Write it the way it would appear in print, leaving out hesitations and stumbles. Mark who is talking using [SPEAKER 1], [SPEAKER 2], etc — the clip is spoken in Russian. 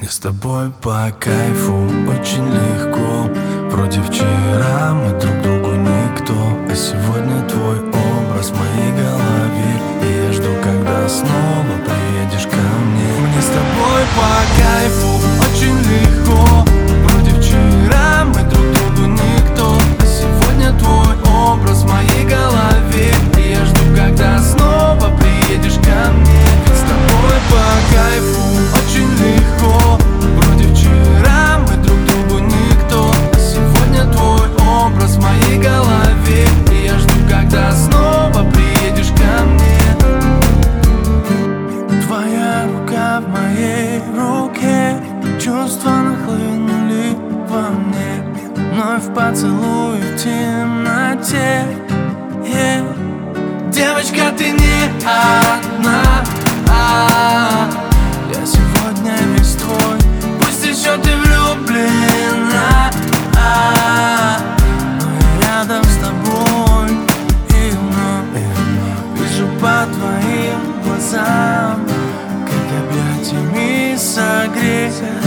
[SPEAKER 1] Мне с тобой по кайфу, очень легко. Вроде вчера мы друг другу никто, а сегодня твой образ в моей голове. И я жду, когда снова приедешь ко мне. Мне с тобой по кайфу, очень легко. Вроде вчера мы друг другу никто, а сегодня твой образ в моей голове. И я жду, когда снова приедешь ко мне. Ведь с тобой по кайфу, очень легко. Вроде вчера мы друг другу никто, а сегодня твой образ в моей голове. И я жду, когда снова приедешь ко мне. Твоя рука в моей руке, чувства нахлынули во мне. Вновь поцелуй в темноте. Девочка, ты не одна. Я сегодня весь твой. Пусть еще ты влюблена, но я рядом с тобой. И вновь вижу по твоим глазам, как объятиями согреть.